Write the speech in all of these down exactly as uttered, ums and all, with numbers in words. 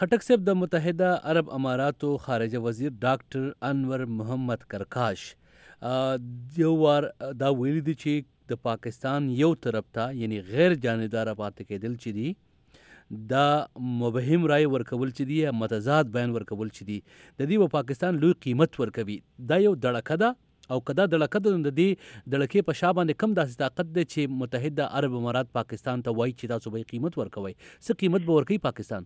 خټک صاحب د متحده عرب اماراتو خارجه وزیر ډاکټر انور محمد کرکاش یو وار دا ویلي دي چې د پاکستان یو طرف ته یعنی غیر جانبداره پاتې کېدل چې دي دا مبهم رای ورکول چې دي یا متضاد بیان ورکول چې دي د دې په پاکستان لوی قیمت ورکوي. دا یو دړکه ده او کدا دړکه ده د دې دړکې په شا باندې کم داسې طاقت دی چې متحده عرب امارات پاکستان ته وایي چې تاسو به قیمت ورکوي. څه قیمت به ورکوي پاکستان؟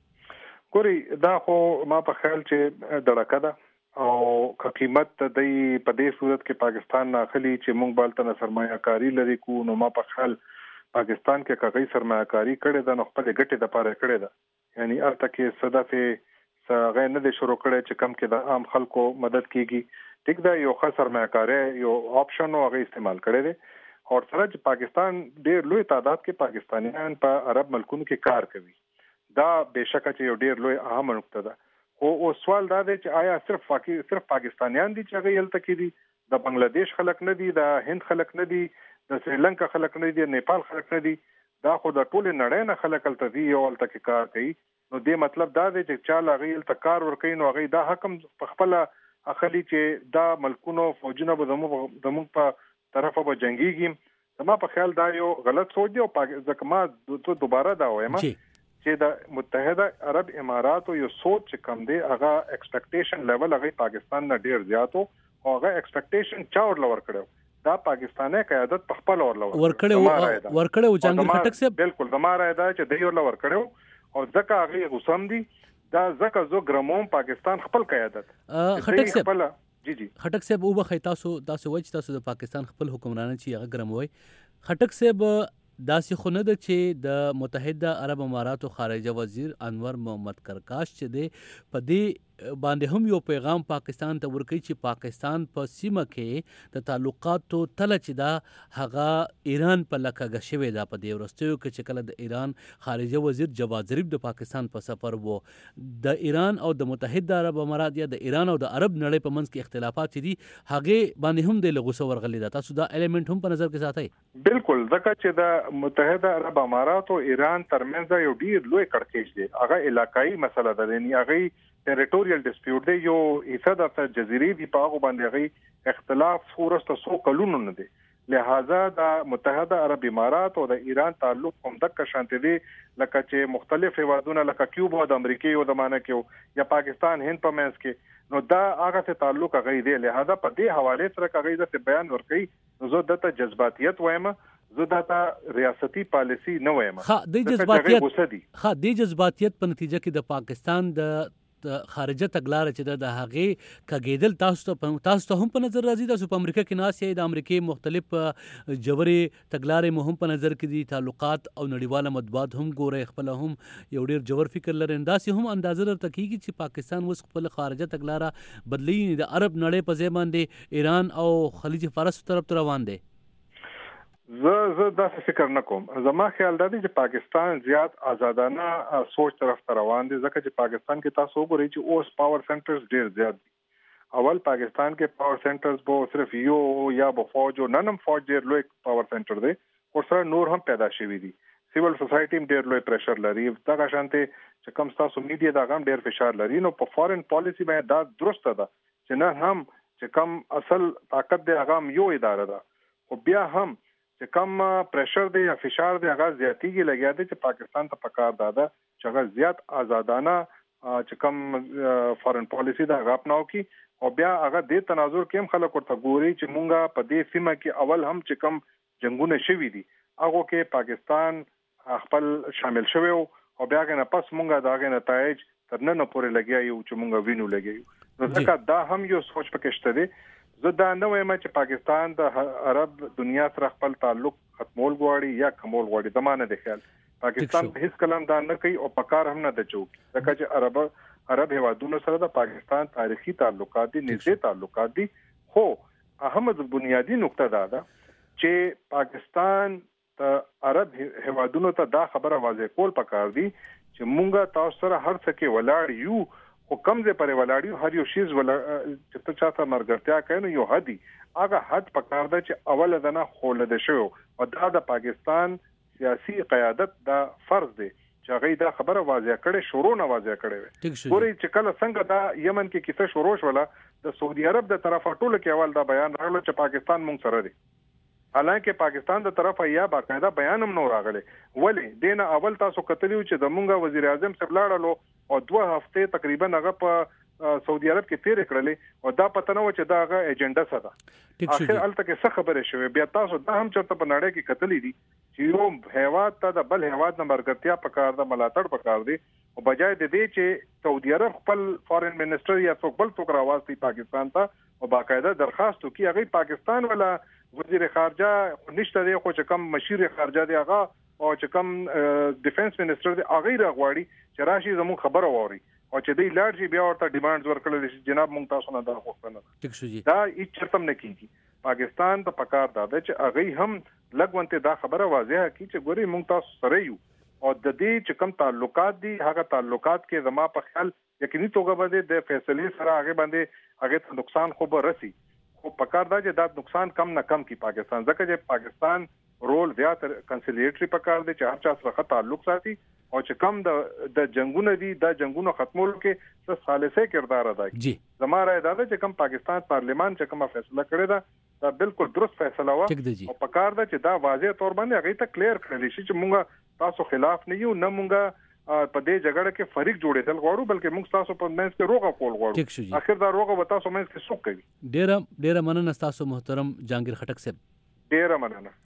ګوري دا خو ما په خیال چې دړکه ده او که قیمت د په دې صورت کې پاکستان ناخلي چې مونږ بالته سرمایه کاری لري کو نو ما په خیال پاکستان کې کغی سرمایه کاری کړي ده نو خپل ګټه د پاره کړي ده یعنی الته کې صدا په غیر نه د شروع کړي چې کم کې د عام خلکو مدد کیږي. ټیک دا یو ښه سرمایه کاری یو آپشن او هغه استعمال کړي دي او سره چې پاکستان ډېر لوی تعداد کې پاکستانیان په عرب ملکونو کې کار کوي. دا بهشکه چې یو ډیر لوی اهم نقطه ده. خو او سوال دا دی چې آیا صرف فاکی صرف پاکستانیان دي چې هغه یلته کې دي، د بنگلاديش خلک نه دي، د هند خلک نه دي، د سریلانکا خلک نه دي، د نیپال خلک نه دي، دا خو د ټول نړۍ نه خلک الته دي یو الته کې کار کوي. نو دې مطلب دا دی چې چا لاغي الته کار ور کوي نو هغه دا حکم په خپل اخلي چې دا ملکونو فوجونه به زموږ په طرفه به جنگيږي. زما په خیال دا یو غلط سوچ دی او ځکه ما دوباره دا وایم چې د متحده عرب اماراتو یو سوچ کم دی هغه ایکسپیکټیشن لیول هغه پاکستان نه ډیر زیاتو او هغه ایکسپیکټیشن چاور لور کړو دا پاکستاني قیادت په خپل اور لور ورکړو ورکړو جنگل خټک صاحب بالکل زماره دا چې دی ور لور کړو او ځکه هغه غوسم دي دا ځکه زو ګراموم پاکستان خپل قیادت خټک صاحب جی جی خټک صاحب او به تاسو تاسو وایي تاسو د پاکستان خپل حکمران چې هغه ګراموي. خټک صاحب داسې خو نه ده چې د متحده عرب اماراتو خارجه وزیر انور محمد کرکاش چې دی په دې باندې هم یو پیغام پاکستان ته ورکوي چې پاکستان په سیمه کې د تعلقاتو تله چې دا هغه ایران په لکه شوی دا په دې وروستیو کې چې کله د ایران خارجه وزیر جواد ظریف د پاکستان په سفر وو د ایران او د متحده عرب امارات یا د ایران او د عرب نړۍ په منځ کې اختلافات دي هغه باندې هم د لغوسه ورغلي دا تاسو دا الیمنٹ هم په نظر کې ساتئ؟ بالکل ځکه چې د متحده عرب امارات او ایران ترمنځ یو ډیر لوی کړکېچ دی هغه علاقائی مسله ده یعنی هغه ټریټوریل ډسپیوټ دی یو حصہ د جزیرې دی په هغه باندې غي اختلاف ورسته سو کلونو نه دی لہذا د متحده عرب امارات او د ایران تعلق هم د شانتي دی لکه چې مختلف هیوادونه لکه کیوبا د امریکای او د مانه کې یا پاکستان هند په منځ کې نو دا هغه ته تعلق غي دی لہذا په دې حواله سره کوي د بیان ورکړي نو زه دته جذباتیت وایم زه دته ریاستي پالیسی نه وایم ها د جذباتیت ها د جذباتیت په نتیجه کې د پاکستان د خارجه تګلار چې د هغه کګیدل تاسو ته تاسو ته هم په نظر راځي تاسو په امریکا کې ناسې د امریکای مختلف جوړې تګلارې مهم په نظر کې دي تعلقات او نړیواله مطبوعات هم ګوري خپل هم یو ډیر جوړ فکر لري انداسې هم اندازه درته کیږي چې پاکستان وس خپل خارجه تګلار بدلی د عرب نړۍ په ځای باندې ایران او خلیج فارس طرف روان دي. زه زه دا فکر نه کوم. زما خیال دا دی چې پاکستان زیات آزادانه سوچ طرف ته روان دي ځکه چې پاکستان کې تاسو وګورئ چې اوس پاور سنټرز ډیر زیات دي. اول پاکستان کې پاور سنټرز به صرف یو یا به فوج او ننم فوج ډیر لوی پاور سنټر دی او سره نور هم پیدا شوی دي. سیول سوسایټي ډیر لوی پریشر لري دا شانته چې کم تاسو میډیا دا غم ډیر فشار لري نو په فورن پالیسی باندې دا درسته ده چې نه هم چې کم اصل طاقت دی هغه یو اداره ده خو بیا هم چې کم پریشر دی یا فشار دی هغه زیاتیږي لګیا دی چې پاکستان ته پکار داده چې هغه زیات آزادانه چې کم فورن پالیسی دا غاپناو کی او بیا هغه د تناظر کې هم خلک ورته ګوري چې مونږه په دې سیمه کې اول هم چې کم جنگونه شوي دي هغه کې پاکستان خپل شامل شوی او بیا غنه پس مونږه داغه نتایج تر نن پورې لګیا یو چې مونږه وینو لګیو نو ځکه دا هم یو سوچ پکې شته دی. زه دا نه وایم چې پاکستان د عرب دنیا سره خپل تعلق ختمول غواړي یا کمول غواړي زمانه د خیال پاکستان په هیڅ کلام دا نه کوي او پکار هم نه د چوک ځکه چې عرب عرب هیوادونو سره د پاکستان تاریخي تعلقات دي نږدې تعلقات دي خو اهم بنیادی نقطه دا ده چې پاکستان ته عرب هیوادونو ته دا خبره واضح کول پکار دي چې مونږه تاسو سره هر څه کې ولاړ یو خو کم ځای پرې ولاړیو هر یو شیز ولا چې ته چاته مرګرتیا کوي نو یو حدي هغه حد پکار ده چې اول دنه خولد شو او دا د پاکستان سیاسي قیادت دا فرض دی چې هغه دا خبره واضح کړي شروع نه واضح کړي ګوري چې کله څنګه دا یمن کې کیسه شروع شوله د سعودي عرب د طرفه ټول کې اول دا بیان راغله چې پاکستان مونږ سره دی حالانکه پاکستان د طرفه یا باقاعده بیان هم نو راغلی ولی دینه اول تاسو کتلیو چې د مونږه وزیر اعظم صاحب لاړلو او دوه هفته تقریبا هغه په سعودي عرب کې تیر کړلې او دا پته نه و چې دا هغه ایجنډا څه ده اخر الته کې څه خبره شوې بیا تاسو دا هم چرته په نړۍ کې کتلې دي چې یو هیواد ته د بل هیواد نه مرګتیا پکار د ملاتړ پکار دي او بجای د دې چې سعودي عرب خپل فارن منسٹر یا څوک بل څوک راوستي پاکستان ته او باقاعده درخواست وکړي هغه پاکستان ولا وزیر خارجه نشته دی خو چې کم مشیر خارجه دی هغه او چې کم ډیفنس منسٹر دی هغه راغواړي چې راشي زموږ خبره ووري او چې دی لاړ شي بیا ورته ډیماندز ورکړل شي جناب مونږ تاسو نه دا غوښتنه ټیک شو جی دا هیڅ چرتم نه کیږي پاکستان ته پکار دا چې هغه هم لګونته دا خبره واضحه کی چې ګوري مونږ تاسو سره یو او د دې چې کوم تعلقات دي هغه تعلقات کې زما په خیال یقیني توګه باندې د فیصلې سره هغه باندې هغه ته نقصان خو به رسی خو پکار دا چې دا نقصان کم نه کم کی پاکستان ځکه چې پاکستان رول زیات کنسیلیټری پکار دی چې هر چا سره تعلق ساتي او چې کم د د جنگونو دي د جنگونو ختمولو کې څه ثالثه کردار ادا کوي جی زموږ اراده چې کم پاکستان پارلیمان چې کومه فیصله کړې ده دا بالکل درست فیصله و او پکار دا چې دا واضح تور باندې هغه ته کلیر کړل شي چې مونږه تاسو خلاف نه یو نه مونږه په دې جګړه کې فریق جوړېدل غواړو بلکې موږ تاسو په منځ کې روغه کول غواړو اخر دا روغه وتا سو منځ کې څوک کوي ډېر ډېر مننه تاسو محترم جهانگیر خټک صاحب ډېر مننه